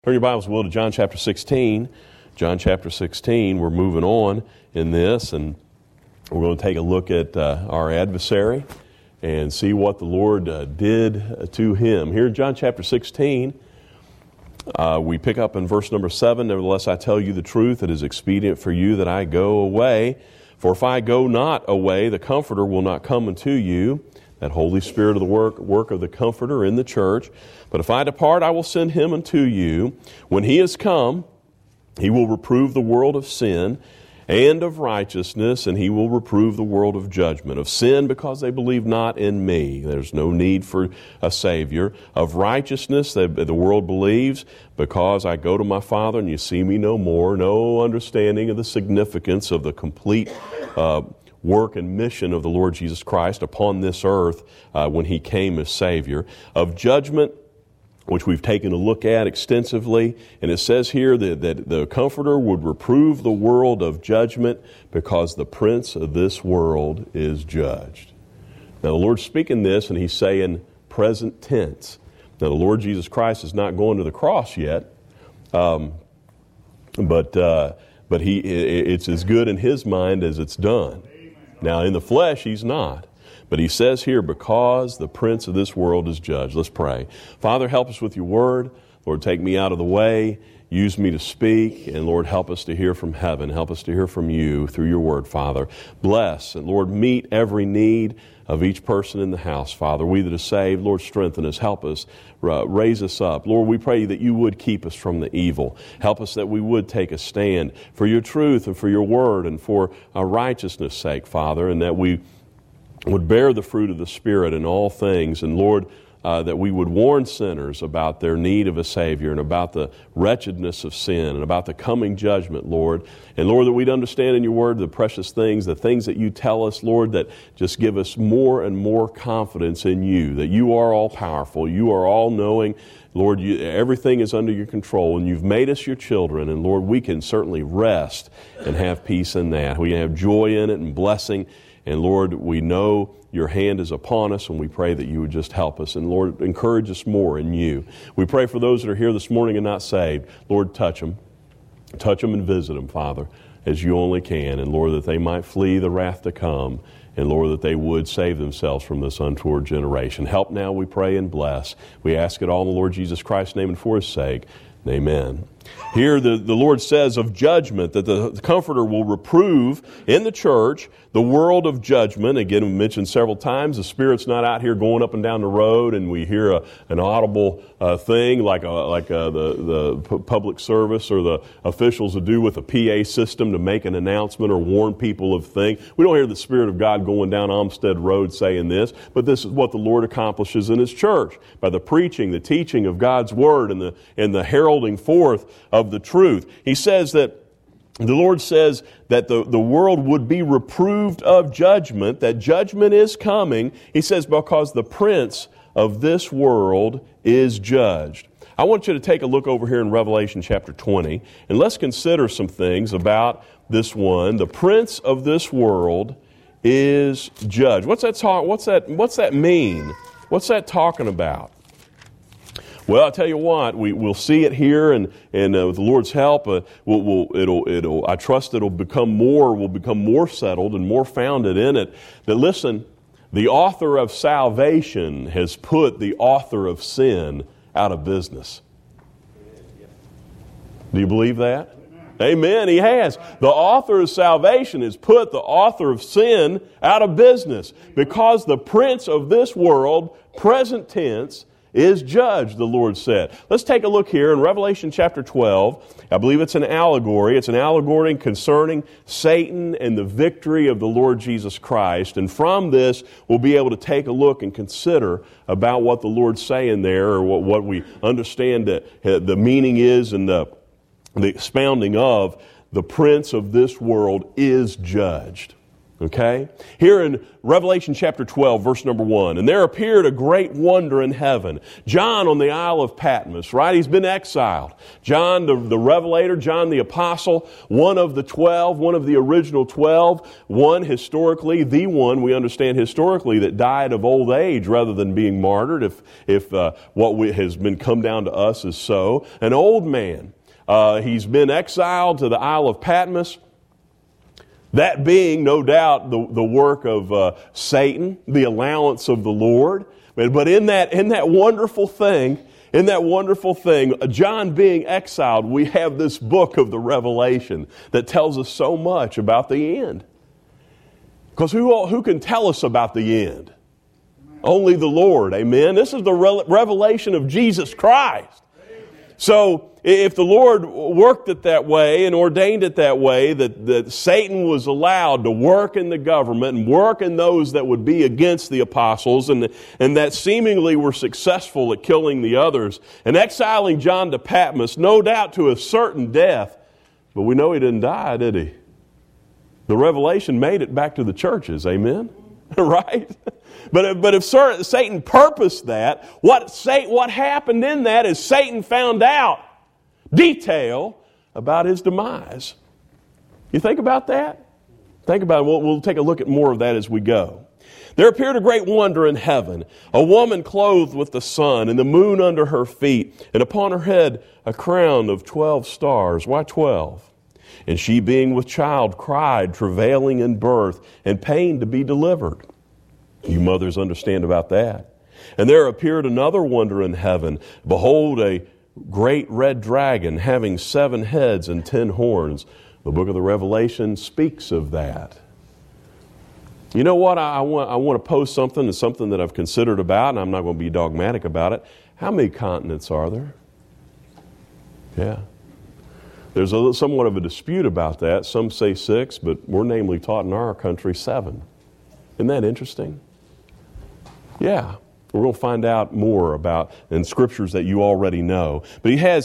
Turn your Bibles, will, to John chapter 16. John chapter 16, we're moving on in this, and we're going to take a look at our adversary and see what the Lord did to him. Here in John chapter 16, we pick up in verse number 7, "Nevertheless I tell you the truth, it is expedient for you that I go away. For if I go not away, the Comforter will not come unto you." That Holy Spirit of the work of the Comforter in the church. "But if I depart, I will send him unto you. When he is come, he will reprove the world of sin and of righteousness, and he will reprove the world of judgment. Of sin, because they believe not in me." There's no need for a Savior. "Of righteousness, the world believes, because I go to my Father, and you see me no more." No understanding of the significance of the complete work and mission of the Lord Jesus Christ upon this earth when he came as Savior. "Of judgment," which we've taken a look at extensively, and it says here that the Comforter would reprove the world of judgment because the prince of this world is judged. Now the Lord's speaking this, and he's saying present tense. Now the Lord Jesus Christ is not going to the cross yet, but it's as good in his mind as it's done. Now, in the flesh, he's not. But he says here, because the prince of this world is judged. Let's pray. Father, help us with your word. Lord, take me out of the way. Use me to speak. And Lord, help us to hear from heaven. Help us to hear from you through your word, Father. Bless and Lord, meet every need of each person in the house, Father. We that are saved, Lord, strengthen us. Help us. Raise us up. Lord, we pray that you would keep us from the evil. Help us that we would take a stand for your truth and for your word and for our righteousness' sake, Father, and that we would bear the fruit of the Spirit in all things. And Lord, that we would warn sinners about their need of a Savior and about the wretchedness of sin and about the coming judgment, Lord. And Lord, that we'd understand in your word the precious things, the things that you tell us, Lord, that just give us more and more confidence in you, that you are all powerful, you are all knowing. Lord, everything is under your control, and you've made us your children. And Lord, we can certainly rest and have peace in that. We have joy in it and blessing. And Lord, we know your hand is upon us, and we pray that you would just help us. And Lord, encourage us more in you. We pray for those that are here this morning and not saved. Lord, touch them. Touch them and visit them, Father, as you only can. And Lord, that they might flee the wrath to come. And Lord, that they would save themselves from this untoward generation. Help now, we pray, and bless. We ask it all in the Lord Jesus Christ's name and for his sake. Amen. Here the Lord says of judgment that the Comforter will reprove in the church the world of judgment. Again, we mentioned several times the Spirit's not out here going up and down the road and we hear an audible thing like the public service or the officials would do with a PA system to make an announcement or warn people of things. We don't hear the Spirit of God going down Olmsted Road saying this, but this is what the Lord accomplishes in his church by the preaching, the teaching of God's Word and the heralding forth of the truth. He says that the Lord says that the world would be reproved of judgment, that judgment is coming. He says because the prince of this world is judged. I want you to take a look over here in Revelation chapter 20, and let's consider some things about this one. The prince of this world is judged. What's that mean? What's that talking about? Well, I'll tell you what, we'll see it here, and with the Lord's help, I trust it'll become more settled and more founded in it. That listen, the author of salvation has put the author of sin out of business. Do you believe that? Amen. He has. The author of salvation has put the author of sin out of business because the prince of this world, present tense, is judged, the Lord said. Let's take a look here in Revelation chapter 12. I believe it's an allegory. It's an allegory concerning Satan and the victory of the Lord Jesus Christ. And from this, we'll be able to take a look and consider about what the Lord's saying there, or what we understand the meaning is and the expounding of the prince of this world is judged. Okay? Here in Revelation chapter 12, verse number 1, and there appeared a great wonder in heaven. John on the Isle of Patmos, right? He's been exiled. John, the Revelator, John the Apostle, one of the 12, one of the original 12, one historically, the one we understand historically that died of old age rather than being martyred, if what has been come down to us is so. An old man. He's been exiled to the Isle of Patmos. That being, no doubt, the work of Satan, the allowance of the Lord. But in that wonderful thing, John being exiled, we have this book of the Revelation that tells us so much about the end. Because who can tell us about the end? Only the Lord, amen? This is the revelation of Jesus Christ. So, if the Lord worked it that way and ordained it that way, that Satan was allowed to work in the government and work in those that would be against the apostles and that seemingly were successful at killing the others and exiling John to Patmos, no doubt to a certain death, but we know he didn't die, did he? The revelation made it back to the churches, amen? Right? But if Satan purposed that, what happened in that is Satan found out detail about his demise. You think about that? Think about it. We'll take a look at more of that as we go. There appeared a great wonder in heaven, a woman clothed with the sun and the moon under her feet, and upon her head a crown of 12 stars. Why 12? And she, being with child, cried, travailing in birth, and pain to be delivered. You mothers understand about that. And there appeared another wonder in heaven. Behold, a great red dragon, having 7 heads and 10 horns. The book of the Revelation speaks of that. You know what? I want to pose something that I've considered about, and I'm not going to be dogmatic about it. How many continents are there? Yeah. There's somewhat of a dispute about that. Some say 6, but we're namely taught in our country 7. Isn't that interesting? Yeah. We're going to find out more about in scriptures that you already know. But he has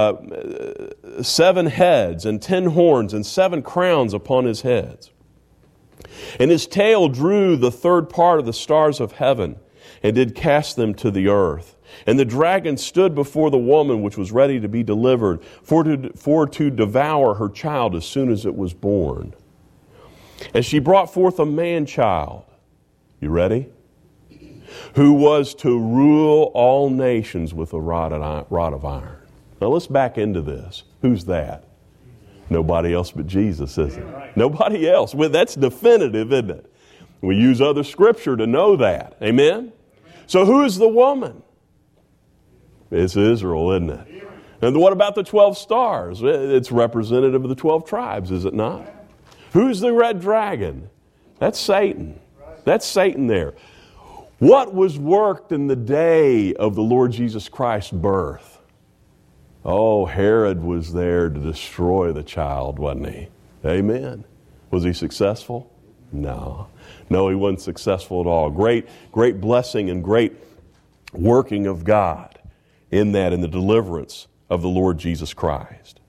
7 heads and 10 horns and 7 crowns upon his heads. And his tail drew the third part of the stars of heaven and did cast them to the earth. And the dragon stood before the woman which was ready to be delivered for to devour her child as soon as it was born. And she brought forth a man-child. You ready? Who was to rule all nations with a rod of iron. Now let's back into this. Who's that? Nobody else but Jesus, is it? Nobody else. Well, that's definitive, isn't it? We use other scripture to know that. Amen? So who is the woman? It's Israel, isn't it? And what about the 12 stars? It's representative of the 12 tribes, is it not? Who's the red dragon? That's Satan. That's Satan there. What was worked in the day of the Lord Jesus Christ's birth? Oh, Herod was there to destroy the child, wasn't he? Amen. Was he successful? No. No, he wasn't successful at all. Great blessing and great working of God in the deliverance of the Lord Jesus Christ.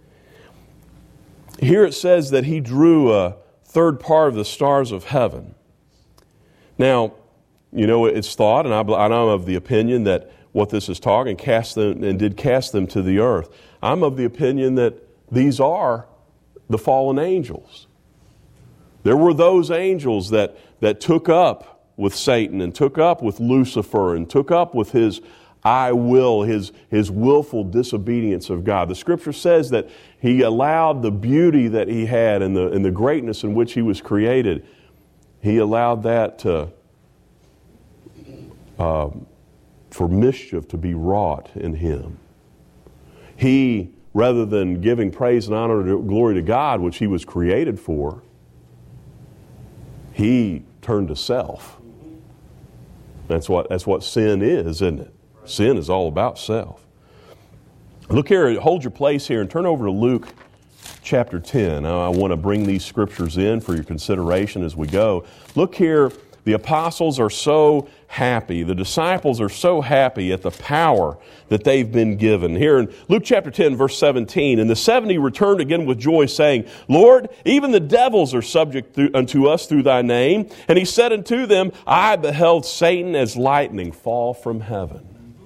Here it says that he drew a third part of the stars of heaven. Now, you know, it's thought, and I'm of the opinion that what this is talking, cast them to the earth. I'm of the opinion that these are the fallen angels. There were those angels that took up with Satan and took up with Lucifer and took up with his his willful disobedience of God. The scripture says that he allowed the beauty that he had and the greatness in which he was created, he allowed that for mischief to be wrought in him. He, rather than giving praise and honor and glory to God, which he was created for, he turned to self. That's what sin is, isn't it? Sin is all about self. Look here, hold your place here and turn over to Luke chapter 10. I want to bring these scriptures in for your consideration as we go. Look here the apostles are so happy, the disciples are so happy at the power that they've been given. Here in Luke chapter 10, verse 17, and the 70 returned again with joy, saying, Lord, even the devils are subject unto us through thy name. And he said unto them, I beheld Satan as lightning fall from heaven.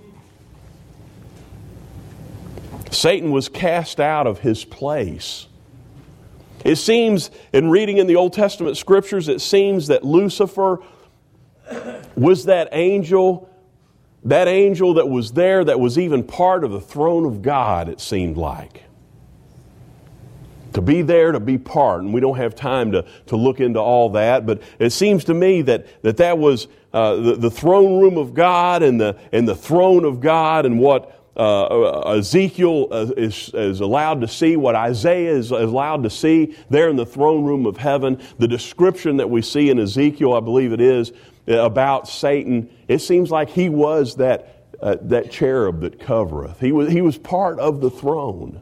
Satan was cast out of his place. It seems, in reading in the Old Testament scriptures, it seems that Lucifer was that angel that was there, that was even part of the throne of God, it seemed like. To be there, to be part, and we don't have time to look into all that, but it seems to me that was the throne room of God and the throne of God, and what Ezekiel is allowed to see, what Isaiah is allowed to see there in the throne room of heaven. The description that we see in Ezekiel, I believe it is, about Satan, it seems like he was that cherub that covereth. He was part of the throne.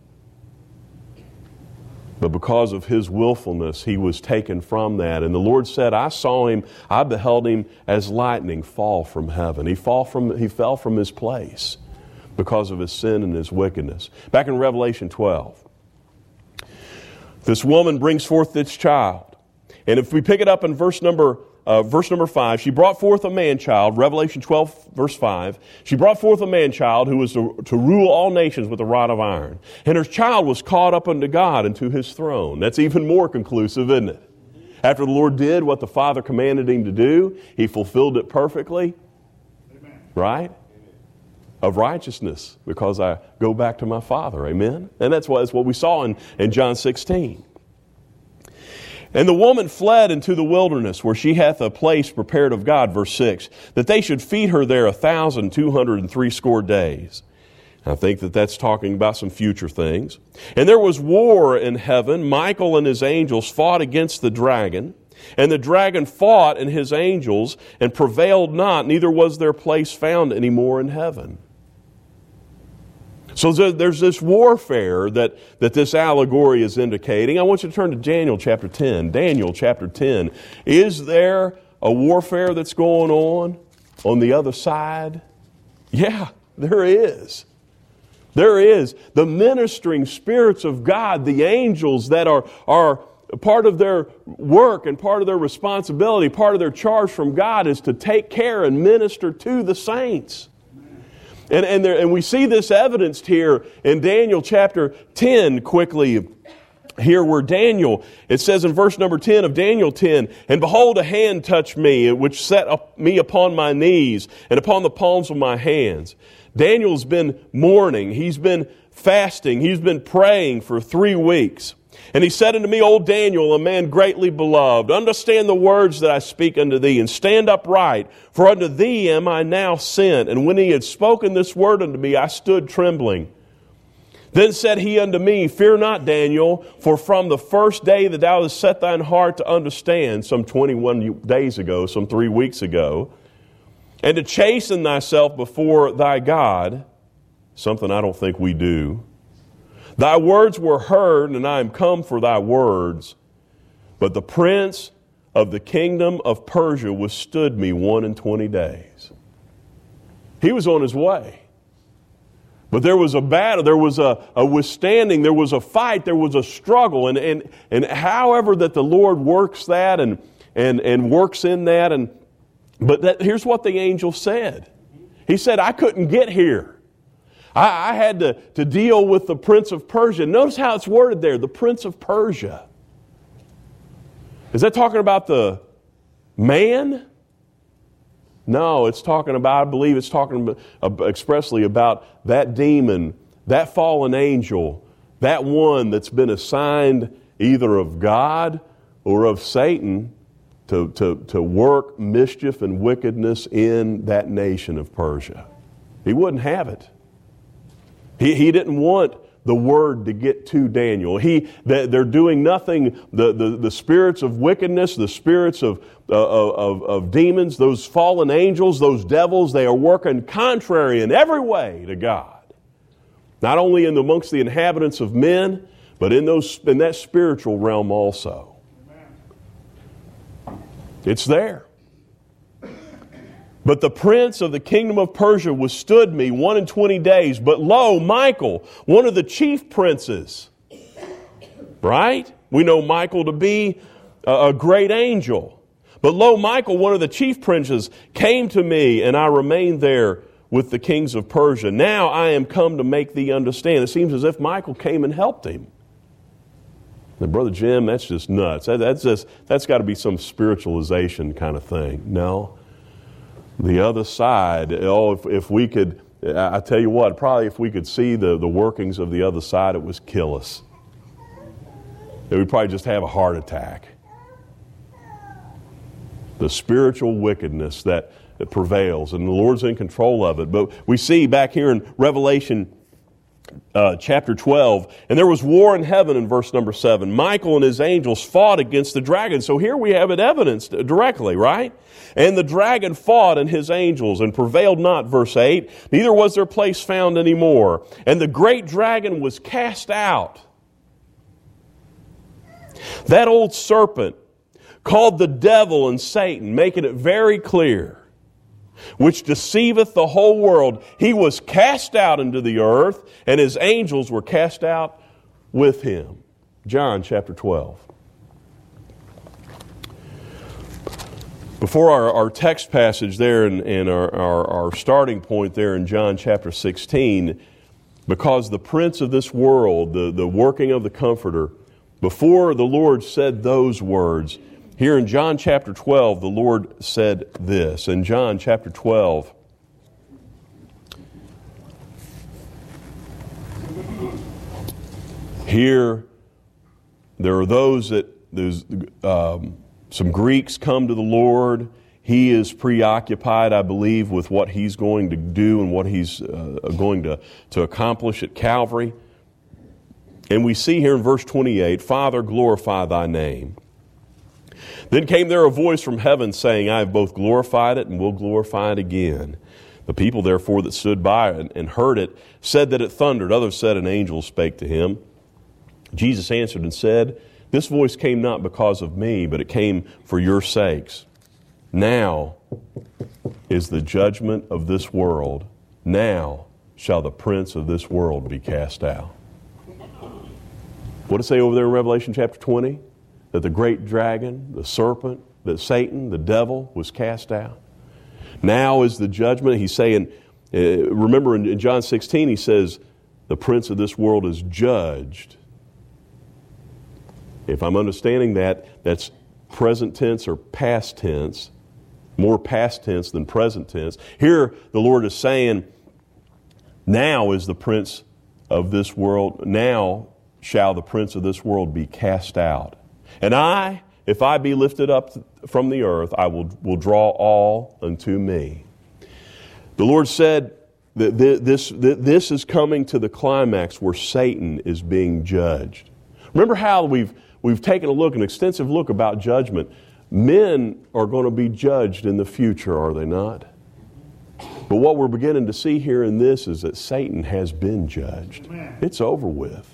But because of his willfulness, he was taken from that. And the Lord said, I beheld him as lightning fall from heaven. He fell from his place because of his sin and his wickedness. Back in Revelation 12, this woman brings forth this child. And if we pick it up in verse number 5, she brought forth a man-child, Revelation 12, verse 5. She brought forth a man-child who was to rule all nations with a rod of iron. And her child was caught up unto God and to his throne. That's even more conclusive, isn't it? After the Lord did what the Father commanded him to do, he fulfilled it perfectly. Amen. Right? Of righteousness, because I go back to my Father. Amen? And that's what we saw in John 16. And the woman fled into the wilderness, where she hath a place prepared of God, verse 6, that they should feed her there 1,260 days. I think that's talking about some future things. And there was war in heaven. Michael and his angels fought against the dragon. And the dragon fought and his angels, and prevailed not, neither was their place found any more in heaven. So there's this warfare that this allegory is indicating. I want you to turn to Daniel chapter 10. Daniel chapter 10. Is there a warfare that's going on the other side? Yeah, there is. There is. The ministering spirits of God, the angels that are part of their work and part of their responsibility, part of their charge from God is to take care and minister to the saints. And we see this evidenced here in Daniel chapter 10 quickly. Here where Daniel, it says in verse number 10 of Daniel 10, and behold, a hand touched me, which set me upon my knees and upon the palms of my hands. Daniel's been mourning. He's been fasting. He's been praying for 3 weeks. And he said unto me, O Daniel, a man greatly beloved, understand the words that I speak unto thee, and stand upright, for unto thee am I now sent. And when he had spoken this word unto me, I stood trembling. Then said he unto me, Fear not, Daniel, for from the first day that thou hast set thine heart to understand, some 21 days ago, some 3 weeks ago, and to chasten thyself before thy God, something I don't think we do, thy words were heard, and I am come for thy words. But the prince of the kingdom of Persia withstood me 21 days. He was on his way. But there was a battle, there was a withstanding, there was a fight, there was a struggle. And however that the Lord works that and works in that. But here's what the angel said. He said, I couldn't get here. I had to deal with the prince of Persia. Notice how it's worded there, the prince of Persia. Is that talking about the man? No, it's talking about, I believe it's talking expressly about that demon, that fallen angel, that one that's been assigned either of God or of Satan to work mischief and wickedness in that nation of Persia. He wouldn't have it. He didn't want the word to get to Daniel. They're doing nothing. The spirits of wickedness, the spirits of demons, those fallen angels, those devils, they are working contrary in every way to God. Not only amongst the inhabitants of men, but in that spiritual realm also. It's there. But the prince of the kingdom of Persia withstood me 21 days. But lo, Michael, one of the chief princes, right? We know Michael to be a great angel. But lo, Michael, one of the chief princes, came to me, and I remained there with the kings of Persia. Now I am come to make thee understand. It seems as if Michael came and helped him. Now, Brother Jim, that's just nuts. That's got to be some spiritualization kind of thing. No. The other side, if we could, I tell you what, probably if we could see the workings of the other side, it would kill us. We'd probably just have a heart attack. The spiritual wickedness that prevails, and the Lord's in control of it. But we see back here in Revelation chapter 12, and there was war in heaven in verse number 7. Michael and his angels fought against the dragon. So here we have it evidenced directly, right? And the dragon fought and his angels and prevailed not, verse 8. Neither was their place found any more. And the great dragon was cast out. That old serpent, called the devil and Satan, making it very clear, which deceiveth the whole world, he was cast out into the earth, and his angels were cast out with him. John chapter 12. Before our text passage there and our starting point there in John chapter 16, because the prince of this world, the working of the Comforter, before the Lord said those words, here in John chapter 12, the Lord said this. In John chapter 12, here there are those that some Greeks come to the Lord. He is preoccupied, I believe, with what he's going to do and what he's going to accomplish at Calvary. And we see here in verse 28, Father, glorify thy name. Then came there a voice from heaven saying, I have both glorified it and will glorify it again. The people therefore that stood by and heard it said that it thundered. Others said an angel spake to him. Jesus answered and said, this voice came not because of me, but it came for your sakes. Now is the judgment of this world. Now shall the prince of this world be cast out. What does it say over there in Revelation chapter 20? That the great dragon, the serpent, that Satan, the devil, was cast out. Now is the judgment. He's saying, remember in John 16, he says, the prince of this world is judged. If I'm understanding that, that's present tense or past tense, more past tense than present tense. Here, the Lord is saying, now is the prince of this world, now shall the prince of this world be cast out. And I, if I be lifted up from the earth, I will draw all unto me. The Lord said that this is coming to the climax where Satan is being judged. Remember how we've taken a look, an extensive look about judgment. Men are going to be judged in the future, are they not? But what we're beginning to see here in this is that Satan has been judged. Amen. It's over with.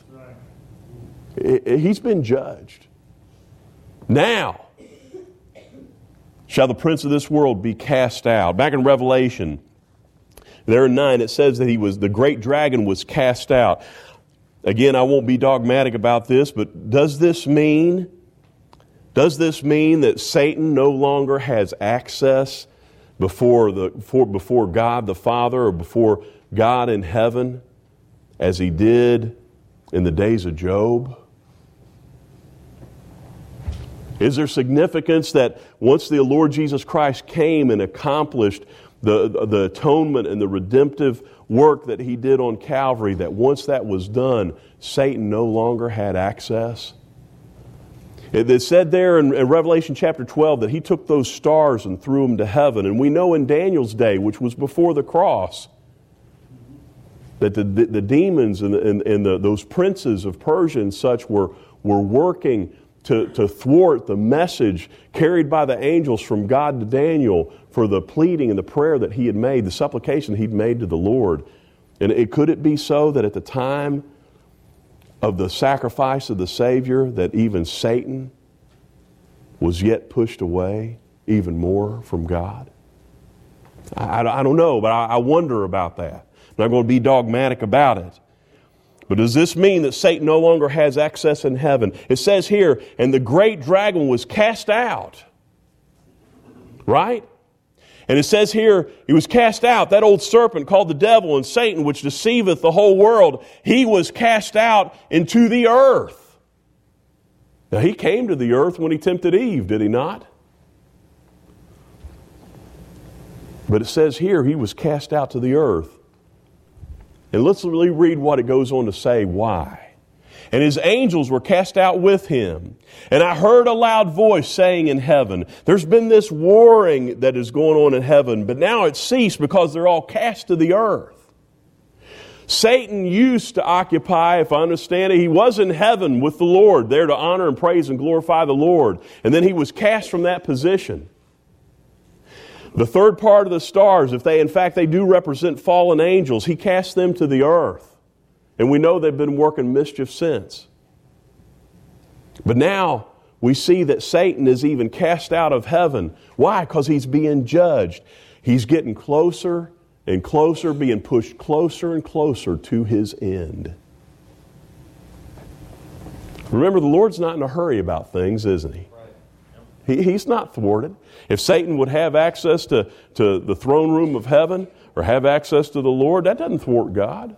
He's been judged. Now shall the prince of this world be cast out. Back in Revelation, there in 9, it says that the great dragon was cast out. Again, I won't be dogmatic about this, but does this mean that Satan no longer has access before God the Father or before God in heaven as he did in the days of Job? Is there significance that once the Lord Jesus Christ came and accomplished the atonement and the redemptive work that he did on Calvary, that once that was done, Satan no longer had access? It said there in Revelation chapter 12 that he took those stars and threw them to heaven. And we know in Daniel's day, which was before the cross, that the demons and those princes of Persia and such were working to thwart the message carried by the angels from God to Daniel for the pleading and the prayer that he had made, the supplication he'd made to the Lord. And could it be so that at the time of the sacrifice of the Savior that even Satan was yet pushed away even more from God? I don't know, but I wonder about that. I'm not going to be dogmatic about it. But does this mean that Satan no longer has access in heaven? It says here, and the great dragon was cast out. Right? And it says here, he was cast out. That old serpent called the devil and Satan, which deceiveth the whole world, he was cast out into the earth. Now, he came to the earth when he tempted Eve, did he not? But it says here, he was cast out to the earth. And let's really read what it goes on to say why. And his angels were cast out with him. And I heard a loud voice saying in heaven, there's been this warring that is going on in heaven, but now it's ceased because they're all cast to the earth. Satan used to occupy, if I understand it, he was in heaven with the Lord, there to honor and praise and glorify the Lord. And then he was cast from that position. The third part of the stars, if they, in fact, they do represent fallen angels, he cast them to the earth. And we know they've been working mischief since. But now we see that Satan is even cast out of heaven. Why? Because he's being judged. He's getting closer and closer, being pushed closer and closer to his end. Remember, the Lord's not in a hurry about things, isn't he? He's not thwarted. If Satan would have access to the throne room of heaven or have access to the Lord, that doesn't thwart God.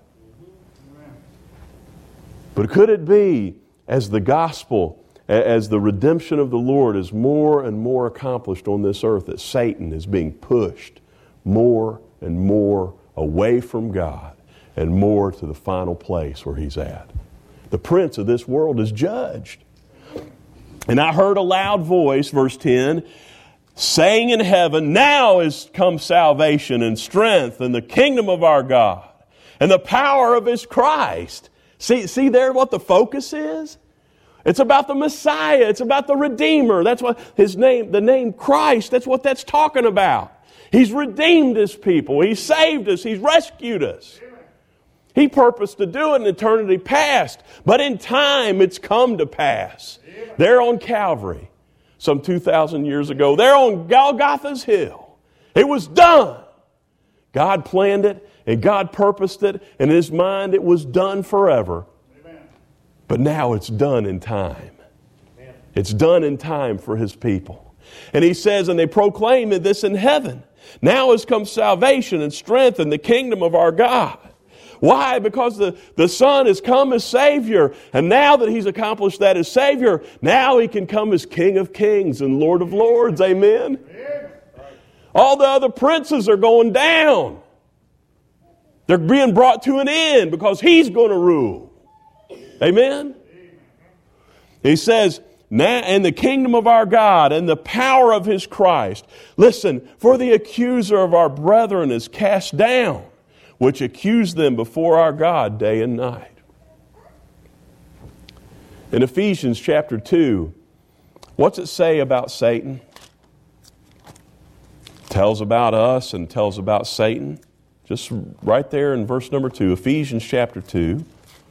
But could it be, as the gospel, as the redemption of the Lord is more and more accomplished on this earth, that Satan is being pushed more and more away from God and more to the final place where he's at? The prince of this world is judged. And I heard a loud voice, verse 10, saying in heaven, now is come salvation and strength and the kingdom of our God and the power of his Christ. See there what the focus is? It's about the Messiah. It's about the Redeemer. That's what his name, the name Christ, that's what that's talking about. He's redeemed his people. He saved us. He's rescued us. He purposed to do it in eternity past, but in time it's come to pass. There on Calvary, some 2,000 years ago, there on Golgotha's hill, it was done. God planned it, and God purposed it, and in his mind it was done forever. Amen. But now it's done in time. Amen. It's done in time for his people. And he says, and they proclaim this in heaven, now has come salvation and strength and the kingdom of our God. Why? Because the Son has come as Savior. And now that he's accomplished that as Savior, now he can come as King of Kings and Lord of Lords. Amen? All the other princes are going down. They're being brought to an end because he's going to rule. Amen? He says, now in the kingdom of our God and the power of his Christ. Listen, for the accuser of our brethren is cast down, which accuse them before our God day and night. In Ephesians chapter 2, what's it say about Satan? Tells about us and tells about Satan. Just right there in verse number 2, Ephesians chapter 2.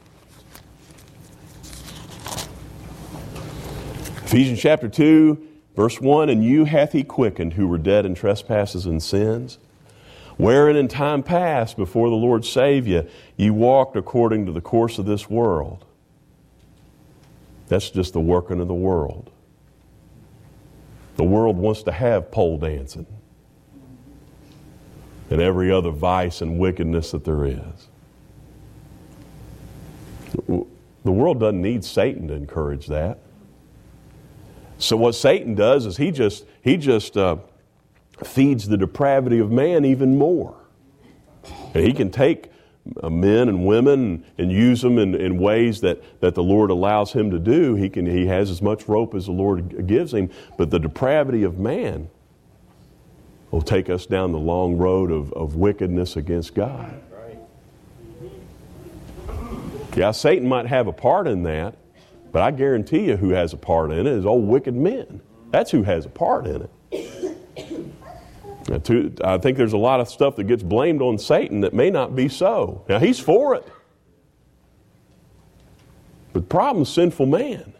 Ephesians chapter 2, verse 1, and you hath he quickened who were dead in trespasses and sins, wherein in time past, before the Lord saved you, ye walked according to the course of this world. That's just the working of the world. The world wants to have pole dancing and every other vice and wickedness that there is. The world doesn't need Satan to encourage that. So what Satan does is he just feeds the depravity of man even more. And he can take men and women and use them in ways that the Lord allows him to do. He has as much rope as the Lord gives him. But the depravity of man will take us down the long road of wickedness against God. Yeah, Satan might have a part in that, but I guarantee you who has a part in it is old wicked men. That's who has a part in it. I think there's a lot of stuff that gets blamed on Satan that may not be so. Now, he's for it. But the problem is sinful man.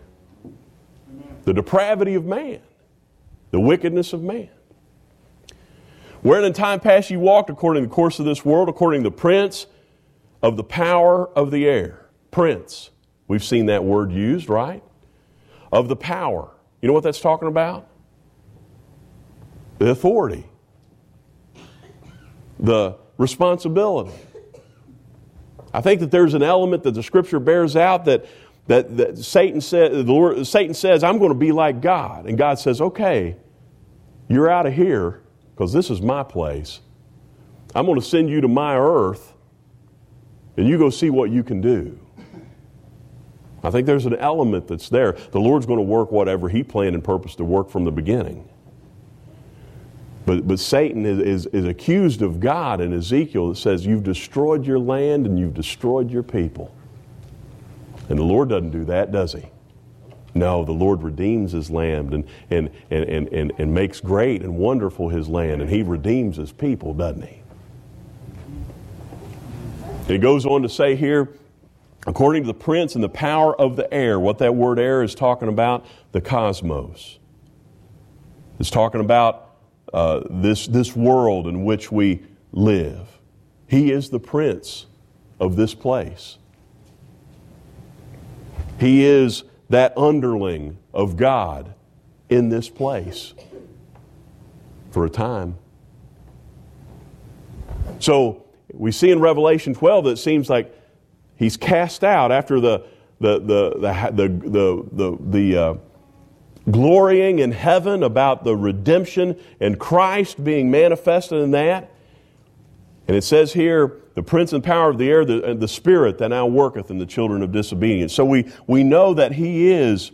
The depravity of man. The wickedness of man. Wherein in time past you walked according to the course of this world, according to the prince of the power of the air. Prince. We've seen that word used, right? Of the power. You know what that's talking about? The authority. The responsibility. I think that there's an element that the Scripture bears out that Satan says, I'm going to be like God. And God says, okay, you're out of here because this is my place. I'm going to send you to my earth and you go see what you can do. I think there's an element that's there. The Lord's going to work whatever He planned and purposed to work from the beginning. But Satan is accused of God in Ezekiel that says, you've destroyed your land and you've destroyed your people. And the Lord doesn't do that, does He? No, the Lord redeems His land and makes great and wonderful His land. And He redeems His people, doesn't He? And it goes on to say here, according to the prince and the power of the air. What that word air is talking about, the cosmos. It's talking about this world in which we live. He is the prince of this place. He is that underling of God in this place for a time. So we see in Revelation 12 that it seems like He's cast out after the glorying in heaven about the redemption and Christ being manifested in that. And it says here, the prince and power of the air, the spirit that now worketh in the children of disobedience. So we know that he is,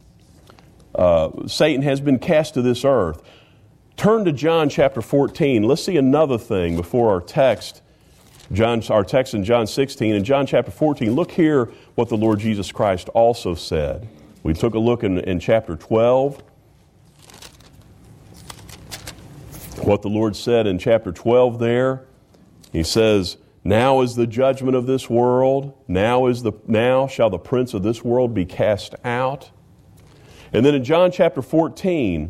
Satan has been cast to this earth. Turn to John chapter 14. Let's see another thing before our text. Our text in John 16 and John chapter 14. Look here what the Lord Jesus Christ also said. We took a look in chapter 12. What the Lord said in chapter 12 there. He says, now is the judgment of this world. Now shall the prince of this world be cast out. And then in John chapter 14,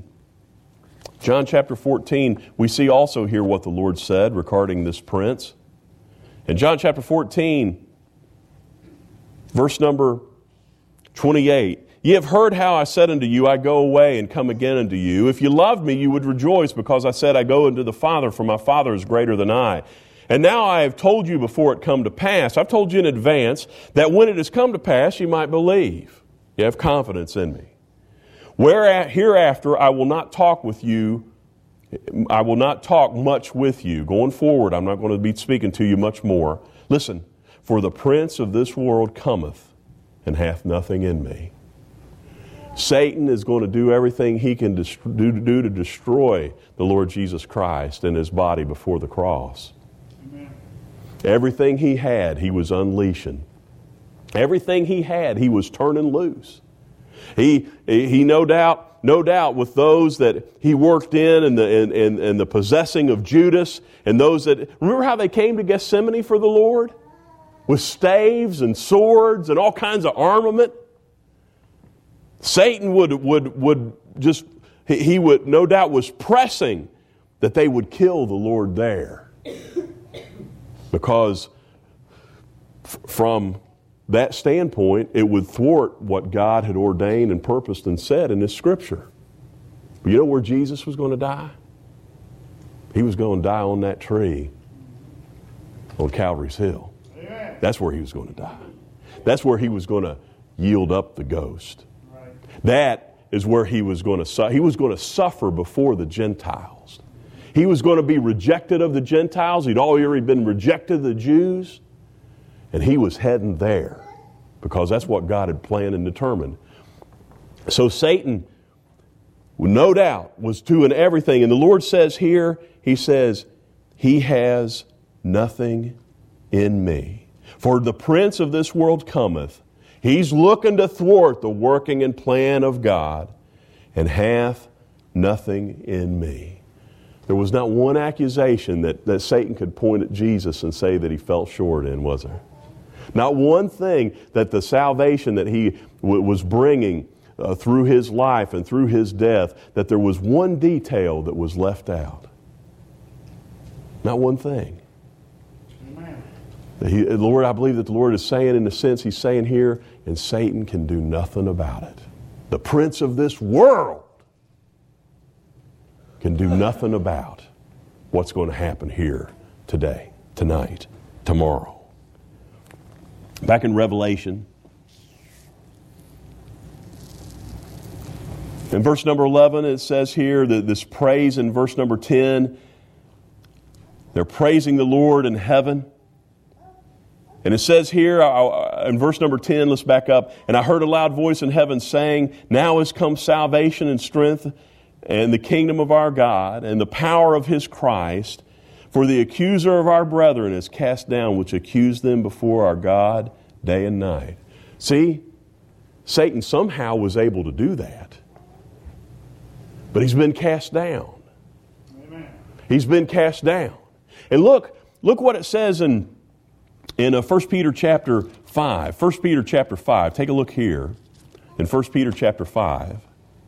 we see also here what the Lord said regarding this prince. In John chapter 14, verse number 28, ye have heard how I said unto you, I go away and come again unto you. If you loved me, you would rejoice, because I said, I go unto the Father, for my Father is greater than I. And now I have told you before it come to pass. I've told you in advance that when it has come to pass, you might believe. You have confidence in me. Hereafter I will not talk with you. I will not talk much with you. Going forward, I'm not going to be speaking to you much more. Listen, for the prince of this world cometh and hath nothing in me. Satan is going to do everything he can do to destroy the Lord Jesus Christ and His body before the cross. Amen. Everything he had, he was unleashing. Everything he had, he was turning loose. He no doubt with those that he worked in the possessing of Judas, and those that, remember how they came to Gethsemane for the Lord? With staves and swords and all kinds of armament. Satan would just, he would no doubt was pressing that they would kill the Lord there. Because from that standpoint, it would thwart what God had ordained and purposed and said in His Scripture. But you know where Jesus was going to die? He was going to die on that tree on Calvary's Hill. Amen. That's where He was going to die. That's where He was going to yield up the ghost. Right. That is where He was going to He was going to suffer before the Gentiles. He was going to be rejected of the Gentiles. He'd already been rejected of the Jews. And He was heading there because that's what God had planned and determined. So Satan, no doubt, was doing everything. And the Lord says here, He says, He has nothing in me. For the prince of this world cometh. He's looking to thwart the working and plan of God, and hath nothing in me. There was not one accusation that Satan could point at Jesus and say that he fell short in, was there? Not one thing that the salvation that He was bringing through His life and through His death, that there was one detail that was left out. Not one thing. Lord, I believe that the Lord is saying, in a sense, He's saying here, and Satan can do nothing about it. The prince of this world can do nothing about what's going to happen here today, tonight, tomorrow. Back in Revelation, in verse number 11, it says here that this praise in verse number 10, they're praising the Lord in heaven. And it says here in verse number 10, let's back up. And I heard a loud voice in heaven saying, now has come salvation and strength and the kingdom of our God and the power of His Christ. For the accuser of our brethren is cast down, which accused them before our God day and night. See, Satan somehow was able to do that. But he's been cast down. Amen. He's been cast down. And look what it says in 1 Peter chapter 5. 1 Peter chapter 5. Take a look here in 1 Peter chapter 5.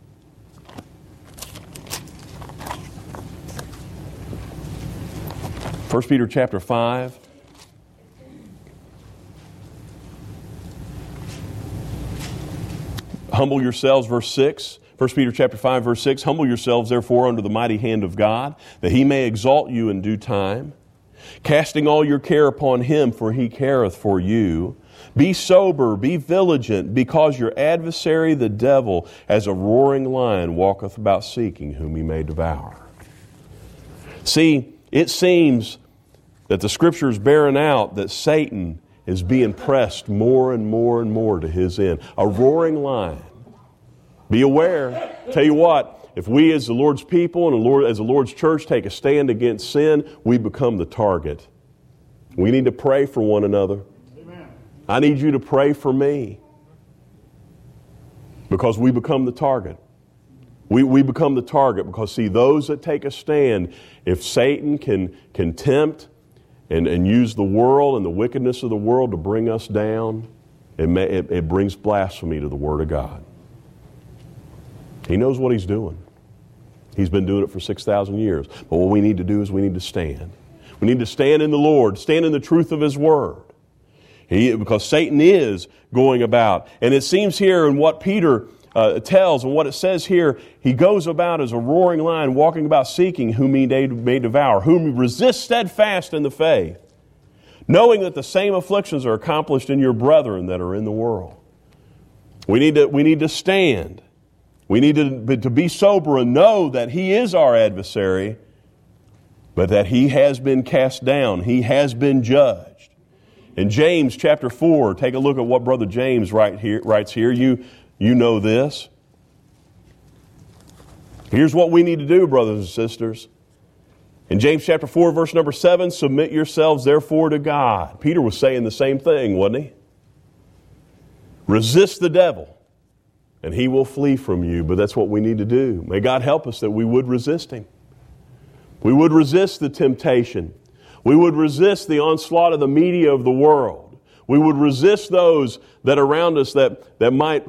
First Peter chapter 5. Humble yourselves, verse 6. 1 Peter chapter 5, verse 6. Humble yourselves, therefore, under the mighty hand of God, that He may exalt you in due time, casting all your care upon Him, for He careth for you. Be sober, be vigilant, because your adversary the devil, as a roaring lion, walketh about seeking whom he may devour. See, it seems that the Scripture is bearing out that Satan is being pressed more and more and more to his end. A roaring lion. Be aware. Tell you what, if we as the Lord's people and as the Lord's church take a stand against sin, we become the target. We need to pray for one another. Amen. I need you to pray for me. Because we become the target. We become the target because, see, those that take a stand, if Satan can tempt and use the world and the wickedness of the world to bring us down, it brings blasphemy to the Word of God. He knows what he's doing. He's been doing it for 6,000 years. But what we need to do is we need to stand. We need to stand in the Lord, stand in the truth of His Word. Because Satan is going about. And it seems here in what Peter tells and what it says here, he goes about as a roaring lion, walking about seeking whom he may devour, whom he resists steadfast in the faith, knowing that the same afflictions are accomplished in your brethren that are in the world. We need to stand. We need to be sober and know that he is our adversary, but that he has been cast down. He has been judged. In James chapter 4, take a look at what Brother James writes here. You know this. Here's what we need to do, brothers and sisters. In James chapter 4, verse number 7, submit yourselves therefore to God. Peter was saying the same thing, wasn't he? Resist the devil, and he will flee from you. But that's what we need to do. May God help us that we would resist him. We would resist the temptation. We would resist the onslaught of the media of the world. We would resist those that are around us that might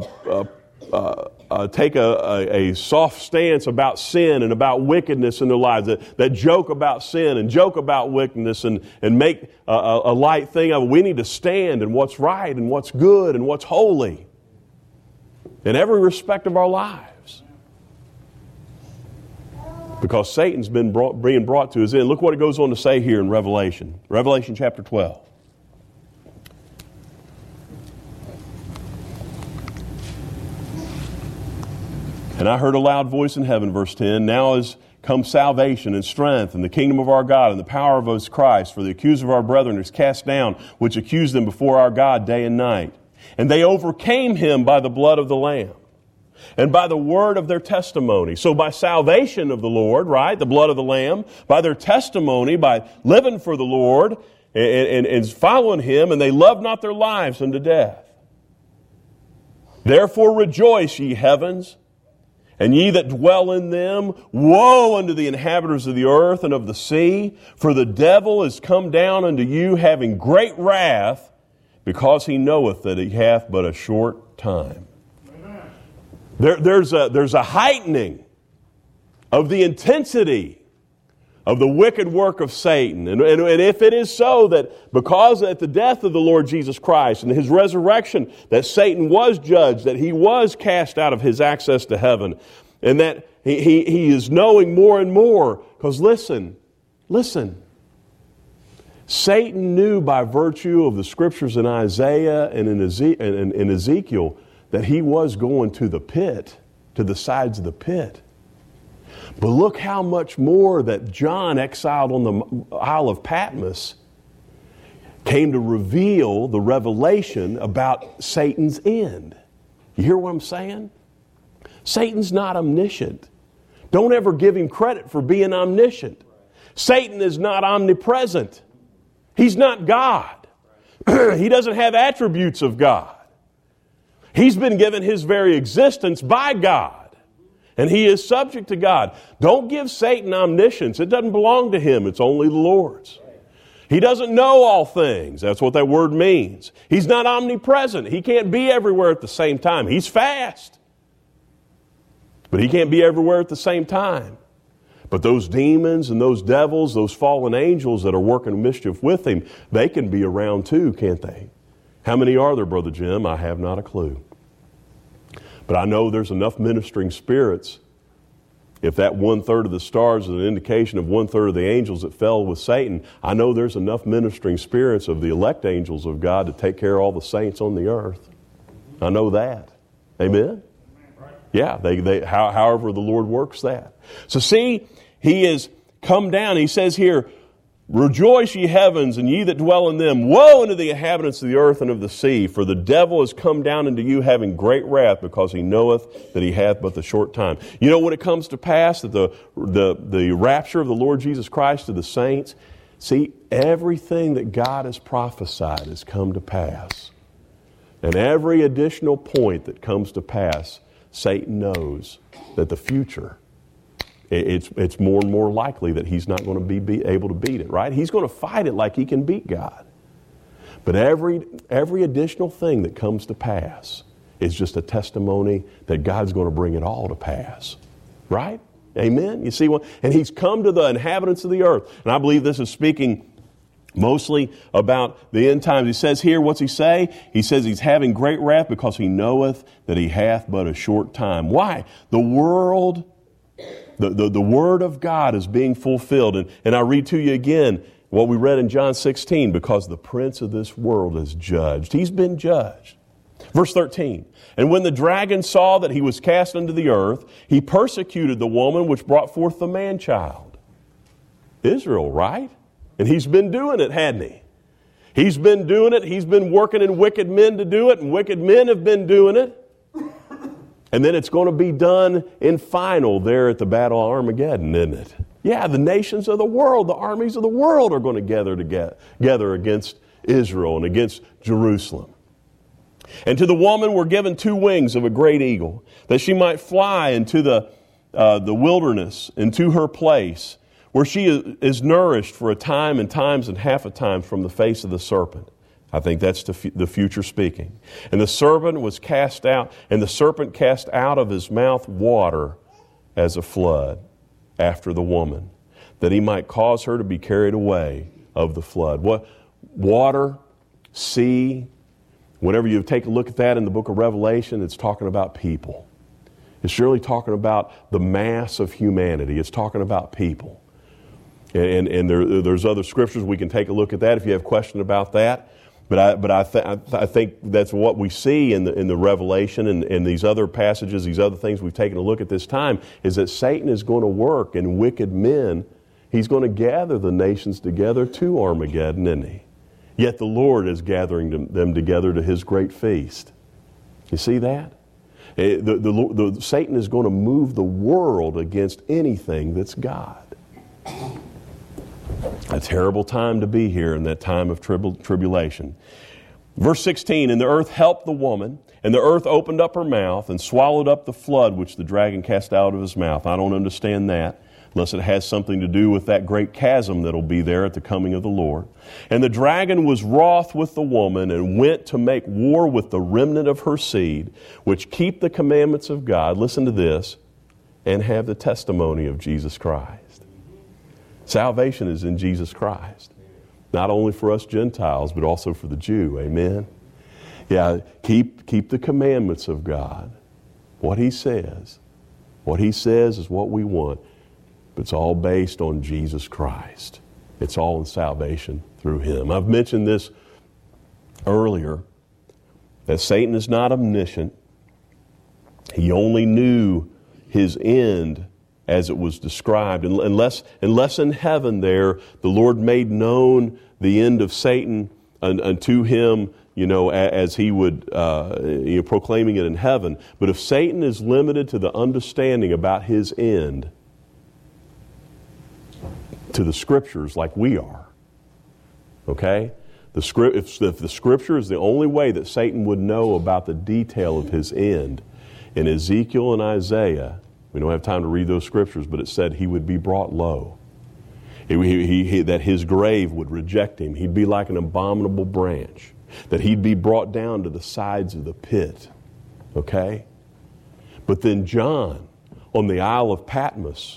take a soft stance about sin and about wickedness in their lives, that joke about sin and joke about wickedness and make a light thing of it. We need to stand in what's right and what's good and what's holy in every respect of our lives. Because Satan's being brought to his end. Look what it goes on to say here in Revelation. Revelation chapter 12. And I heard a loud voice in heaven, verse 10, now is come salvation and strength and the kingdom of our God and the power of His Christ. For the accuser of our brethren is cast down, which accused them before our God day and night. And they overcame him by the blood of the Lamb and by the word of their testimony. So by salvation of the Lord, right, the blood of the Lamb, by their testimony, by living for the Lord and following Him, and they loved not their lives unto death. Therefore rejoice, ye heavens, and ye that dwell in them. Woe unto the inhabitants of the earth and of the sea, for the devil is come down unto you, having great wrath, because he knoweth that he hath but a short time. There's a heightening of the intensity of the wicked work of Satan. And if it is so that because at the death of the Lord Jesus Christ and his resurrection that Satan was judged, that he was cast out of his access to heaven, and that he is knowing more and more. Because listen, Satan knew by virtue of the scriptures in Isaiah and in Ezekiel that he was going to the pit, to the sides of the pit. But look how much more that John, exiled on the Isle of Patmos, came to reveal the revelation about Satan's end. You hear what I'm saying? Satan's not omniscient. Don't ever give him credit for being omniscient. Satan is not omnipresent. He's not God. He doesn't have attributes of God. He's been given his very existence by God. And he is subject to God. Don't give Satan omniscience. It doesn't belong to him. It's only the Lord's. He doesn't know all things. That's what that word means. He's not omnipresent. He can't be everywhere at the same time. He's fast. But he can't be everywhere at the same time. But those demons and those devils, those fallen angels that are working mischief with him, they can be around too, can't they? How many are there, Brother Jim? I have not a clue. But I know there's enough ministering spirits. If that 1/3 of the stars is an indication of 1/3 of the angels that fell with Satan, I know there's enough ministering spirits of the elect angels of God to take care of all the saints on the earth. I know that. Amen? Yeah, however the Lord works that. So see, he has come down. He says here, rejoice, ye heavens, and ye that dwell in them. Woe unto the inhabitants of the earth and of the sea, for the devil is come down unto you having great wrath, because he knoweth that he hath but the short time. You know, when it comes to pass, that the rapture of the Lord Jesus Christ to the saints, see, everything that God has prophesied has come to pass. And every additional point that comes to pass, Satan knows that the future, it's more and more likely that he's not going to be able to beat it, right? He's going to fight it like he can beat God. But every additional thing that comes to pass is just a testimony that God's going to bring it all to pass, right? Amen? You see what? And he's come to the inhabitants of the earth. And I believe this is speaking mostly about the end times. He says here, what's he say? He says he's having great wrath because he knoweth that he hath but a short time. Why? The world... The Word of God is being fulfilled. And I read to you again what we read in John 16, because the prince of this world is judged. He's been judged. Verse 13, and when the dragon saw that he was cast into the earth, he persecuted the woman which brought forth the man-child. Israel, right? And he's been doing it, hadn't he? He's been doing it. He's been working in wicked men to do it, and wicked men have been doing it. And then it's going to be done in final there at the Battle of Armageddon, isn't it? Yeah, the nations of the world, the armies of the world are going to gather together against Israel and against Jerusalem. And to the woman were given 2 wings of a great eagle, that she might fly into the wilderness, into her place, where she is nourished for a time and times and half a time from the face of the serpent. I think that's the future speaking. And the serpent was cast out, and the serpent cast out of his mouth water as a flood after the woman, that he might cause her to be carried away of the flood. What water, sea, whenever you take a look at that in the book of Revelation, it's talking about people. It's really talking about the mass of humanity. It's talking about people. And there's other scriptures we can take a look at that if you have questions about that. But I think that's what we see in the Revelation and these other passages, these other things we've taken a look at this time, is that Satan is going to work in wicked men. He's going to gather the nations together to Armageddon, isn't he? Yet the Lord is gathering them together to his great feast. You see that? Satan is going to move the world against anything that's God. A terrible time to be here in that time of tribulation. Verse 16, and the earth helped the woman, and the earth opened up her mouth and swallowed up the flood which the dragon cast out of his mouth. I don't understand that, unless it has something to do with that great chasm that'll be there at the coming of the Lord. And the dragon was wroth with the woman and went to make war with the remnant of her seed, which keep the commandments of God, listen to this, and have the testimony of Jesus Christ. Salvation is in Jesus Christ. Not only for us Gentiles, but also for the Jew. Amen? Yeah, keep the commandments of God. What He says. What He says is what we want. But it's all based on Jesus Christ. It's all in salvation through Him. I've mentioned this earlier, that Satan is not omniscient. He only knew his end as it was described. Unless in heaven there, the Lord made known the end of Satan unto him, as He would, proclaiming it in heaven. But if Satan is limited to the understanding about his end, to the Scriptures like we are, okay? If the Scripture is the only way that Satan would know about the detail of his end, in Ezekiel and Isaiah, we don't have time to read those Scriptures, but it said he would be brought low. That his grave would reject him. He'd be like an abominable branch. That he'd be brought down to the sides of the pit. Okay? But then John, on the Isle of Patmos,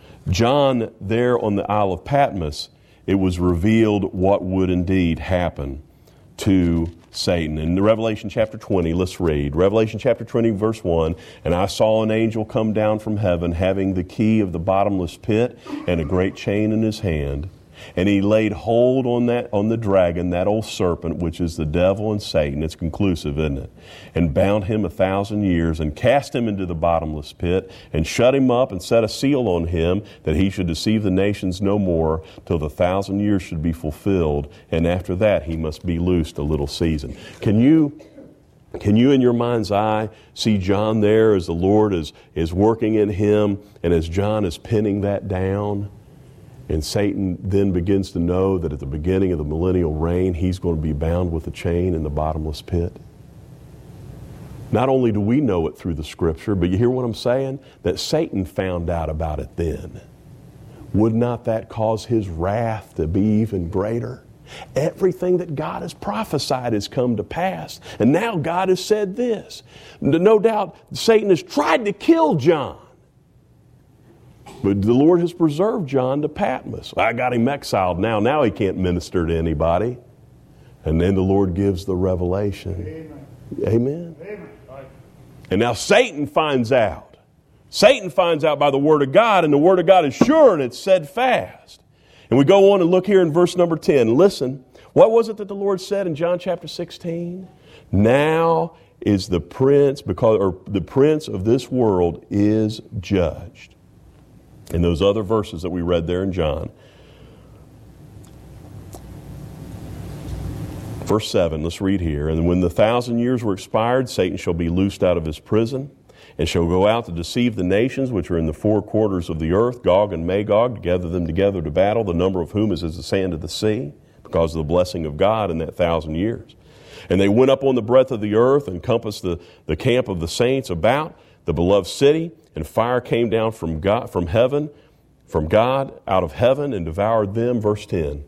it was revealed what would indeed happen to Satan. In Revelation chapter 20, let's read. Revelation chapter 20, verse 1, "And I saw an angel come down from heaven, having the key of the bottomless pit and a great chain in his hand. And he laid hold on the dragon, that old serpent, which is the devil and Satan," it's conclusive, isn't it? "And bound him 1,000 years, and cast him into the bottomless pit, and shut him up, and set a seal on him, that he should deceive the nations no more, till the 1,000 years should be fulfilled. And after that he must be loosed a little season." Can you in your mind's eye see John there as the Lord is working in him, and as John is pinning that down? And Satan then begins to know that at the beginning of the millennial reign, he's going to be bound with a chain in the bottomless pit. Not only do we know it through the Scripture, but you hear what I'm saying? That Satan found out about it then. Would not that cause his wrath to be even greater? Everything that God has prophesied has come to pass. And now God has said this. No doubt Satan has tried to kill John. But the Lord has preserved John to Patmos. I got him exiled now. Now he can't minister to anybody. And then the Lord gives the revelation. Amen. Amen. And now Satan finds out. Satan finds out by the Word of God, and the Word of God is sure and it's steadfast. And we go on and look here in verse number 10. Listen, what was it that the Lord said in John chapter 16? Now is the prince, the prince of this world is judged. In those other verses that we read there in John. Verse 7, let's read here. "And when the 1,000 years were expired, Satan shall be loosed out of his prison, and shall go out to deceive the nations which are in the four quarters of the earth, Gog and Magog, to gather them together to battle, the number of whom is as the sand of the sea, because of the blessing of God in that 1,000 years. And they went up on the breadth of the earth, and compassed the camp of the saints about the beloved city, and fire came down from God out of heaven, and devoured them." Verse 10.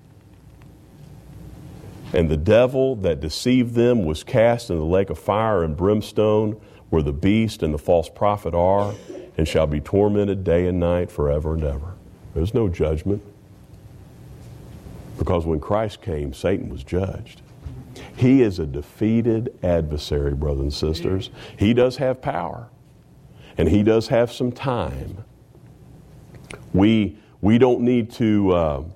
"And the devil that deceived them was cast into the lake of fire and brimstone, where the beast and the false prophet are, and shall be tormented day and night forever and ever." There's no judgment. Because when Christ came, Satan was judged. He is a defeated adversary, brothers and sisters. He does have power. And he does have some time. We don't need to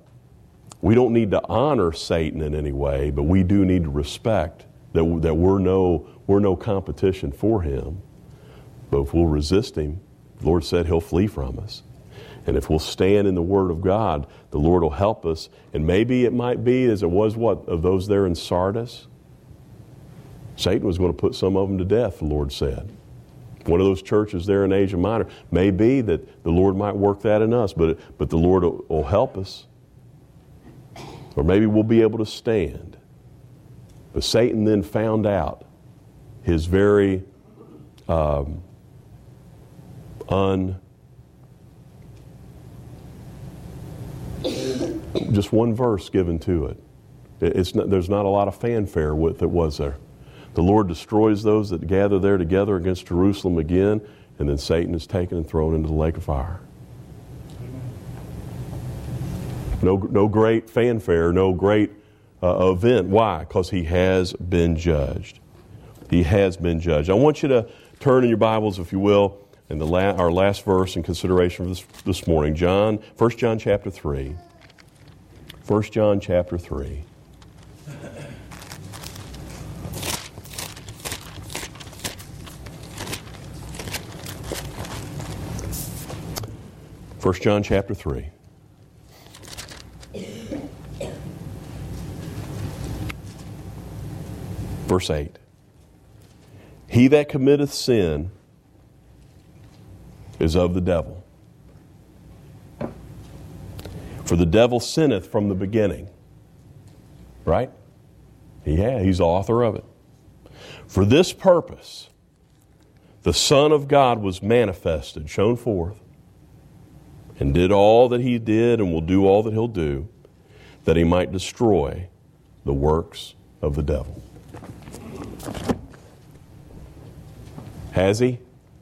honor Satan in any way, but we do need to respect that we're no competition for him. But if we'll resist him, the Lord said he'll flee from us. And if we'll stand in the Word of God, the Lord will help us. And maybe it might be as it was of those there in Sardis. Satan was going to put some of them to death, the Lord said. One of those churches there in Asia Minor. May be that the Lord might work that in us, but the Lord will help us. Or maybe we'll be able to stand. But Satan then found out his very just one verse given to it. There's not a lot of fanfare with it, was there? The Lord destroys those that gather there together against Jerusalem again, and then Satan is taken and thrown into the lake of fire. No great fanfare, no great event. Why? Because he has been judged. He has been judged. I want you to turn in your Bibles, if you will, in our last verse in consideration for this morning, 1 John chapter 3. 1 John chapter 3. First John chapter 3. Verse 8. He that committeth sin is of the devil. For the devil sinneth from the beginning. Right? Yeah, he's the author of it. For this purpose, the Son of God was manifested, shown forth, and did all that he did and will do all that he'll do, that he might destroy the works of the devil. Has he?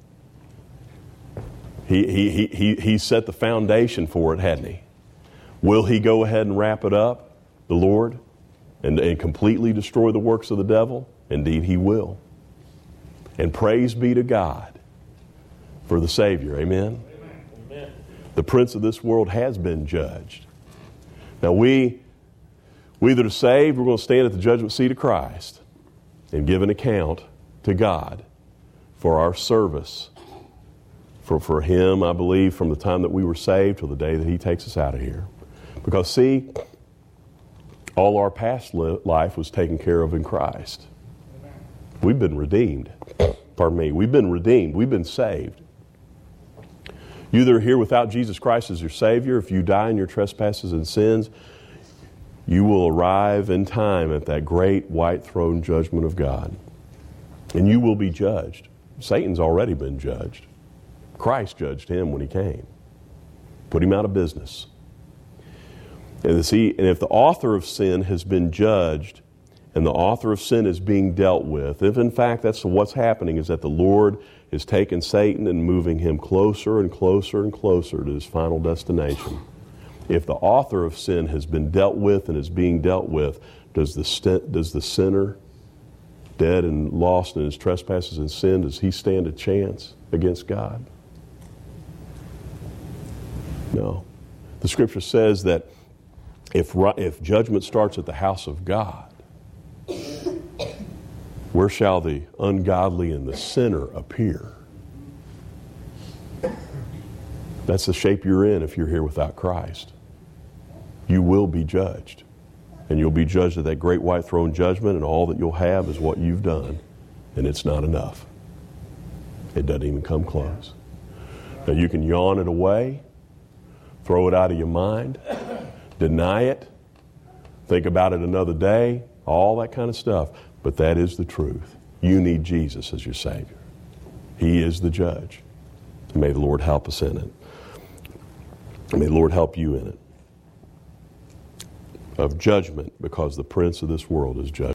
He set the foundation for it, hadn't he? Will he go ahead and wrap it up, the Lord, and completely destroy the works of the devil? Indeed, he will. And praise be to God for the Savior. Amen? Amen. The prince of this world has been judged. Now we that are saved, we're going to stand at the judgment seat of Christ and give an account to God for our service for Him, I believe, from the time that we were saved till the day that He takes us out of here. Because, see, all our past life was taken care of in Christ. We've been redeemed. Pardon me. We've been redeemed. We've been saved. You that are here without Jesus Christ as your Savior, if you die in your trespasses and sins, you will arrive in time at that great white throne judgment of God. And you will be judged. Satan's already been judged. Christ judged him when he came. Put him out of business. And if the author of sin has been judged, and the author of sin is being dealt with, if in fact that's what's happening, is that the Lord is taking Satan and moving him closer and closer and closer to his final destination. If the author of sin has been dealt with and is being dealt with, does the sinner, dead and lost in his trespasses and sin, does he stand a chance against God? No. The Scripture says that if judgment starts at the house of God, where shall the ungodly and the sinner appear? That's the shape you're in if you're here without Christ. You will be judged. And you'll be judged at that great white throne judgment, and all that you'll have is what you've done. And it's not enough. It doesn't even come close. Now you can yawn it away, throw it out of your mind, deny it, think about it another day, all that kind of stuff. But that is the truth. You need Jesus as your Savior. He is the judge. May the Lord help us in it. May the Lord help you in it. Of judgment, because the prince of this world is judged.